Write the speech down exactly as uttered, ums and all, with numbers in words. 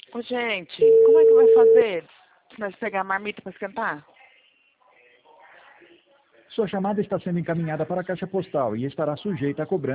Ô, gente, como é que vai fazer? Nós pegar a marmita para esquentar? Sua chamada está sendo encaminhada para a caixa postal e estará sujeita a cobrança.